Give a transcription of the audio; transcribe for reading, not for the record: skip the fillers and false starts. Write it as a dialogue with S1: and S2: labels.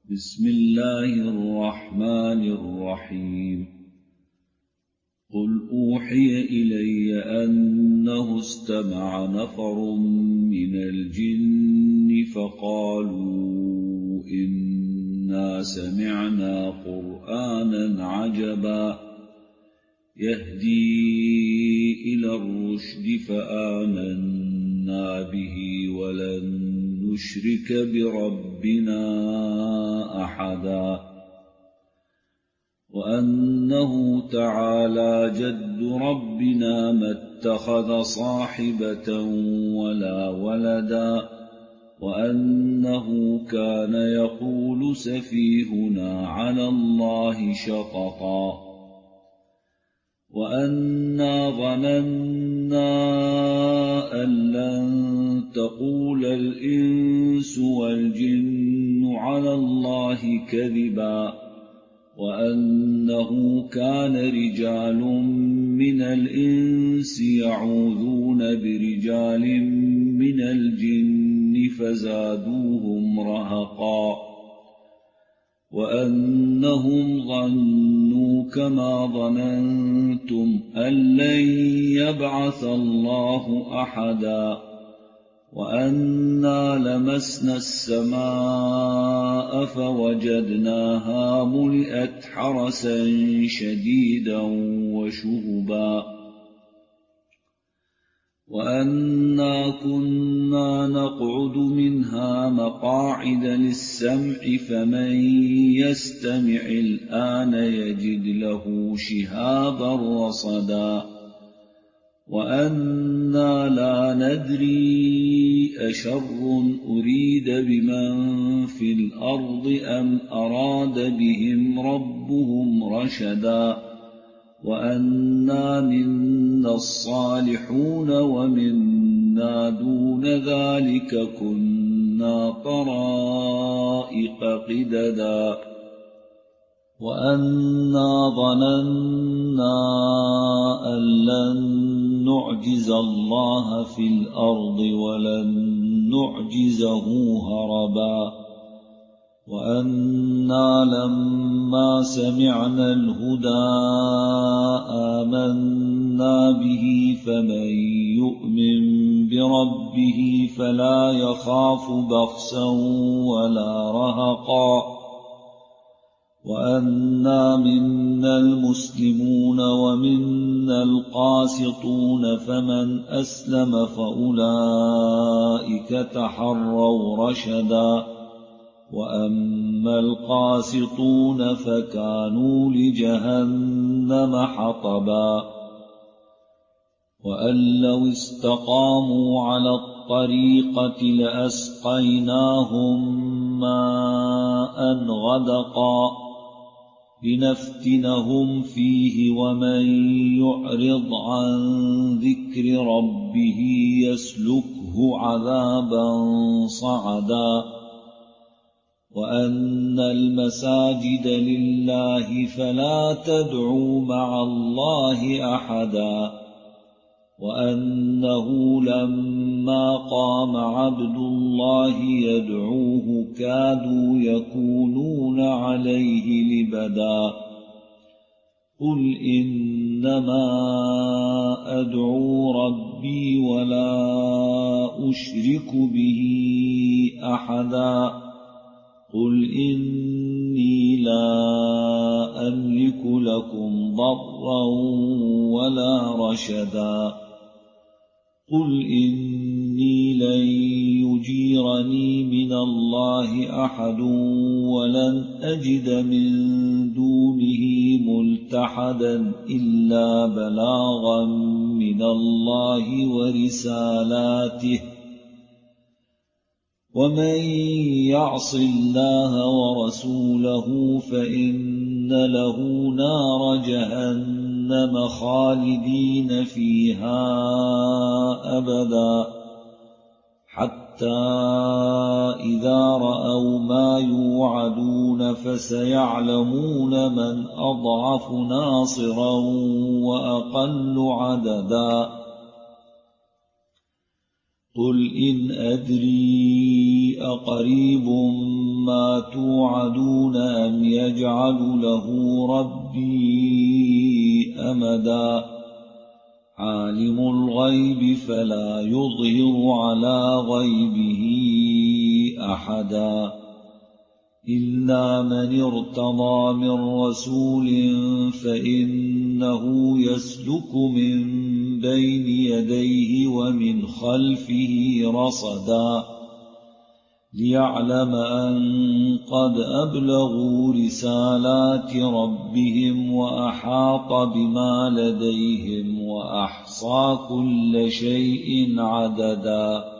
S1: بسم الله الرحمن الرحيم قل أوحي إلي أنه استمع نفر من الجن فقالوا إنا سمعنا قرآنا عجبا يهدي إلى الرشد فآمنا به ولن نشرك بربنا أحدا وأنه تعالى جد ربنا ما اتخذ صاحبة ولا ولدا وأنه كان يقول سفيهنا على الله شططا وأنا ظننا أن لن تقول الإنس والجن على الله كذبا وأنه كان رجال من الإنس يعوذون برجال من الجن فزادوهم رهقا وأنهم ظنوا كما ظننتم أن لن يبعث الله أحدا وأنا لمسنا السماء فوجدناها ملئت حرسا شديدا وشهبا وأنا كنا نقعد منها مقاعد للسمع فمن يستمع الآن يجد له شهابا رصدا وأنا لا ندري أشر أريد بمن في الأرض أم أراد بهم ربهم رشدا وأنا منا الصالحون ومنا دون ذلك كنا طرائق قددا وأنا ظننا أن لن نعجز الله في الأرض ولن نعجزه هربا وأنا لما سمعنا الهدى آمنا به فمن يؤمن بربه فلا يخاف بخسا ولا رهقا وأنا منا المسلمون ومنا القاسطون فمن أسلم فأولئك تحروا رشدا وأما القاسطون فكانوا لجهنم حطبا وأن لو استقاموا على الطريقة لأسقيناهم ماء غدقا لنفتنهم فيه ومن يعرض عن ذكر ربه يسلكه عذابا صعدا وأن المساجد لله فلا تدعوا مع الله أحدا وأنه لما قام عبد الله يدعوه كادوا يكونون عليه لبدا قل إنما أدعو ربي ولا أشرك به أحدا قل إني لا أملك لكم ضرا ولا رشدا قل إني لن يجيرني من الله أحد ولن أجد من دونه ملتحدا إلا بلاغا من الله ورسالاته ومن يعص الله ورسوله فإن له نار جهنم خالدين فيها أبدا حتى إذا رأوا ما يوعدون فسيعلمون من أضعف ناصرا وأقل عددا قل إن أدري أقريب ما توعدون أم يجعل له ربي أمدا عالم الغيب فلا يظهر على غيبه أحدا إلا من ارتضى من رسول فإنه يسلك من بين يديه ومن خلفه رصدا ليعلم أن قد أبلغوا رسالات ربهم وأحاط بما لديهم وأحصى كل شيء عددا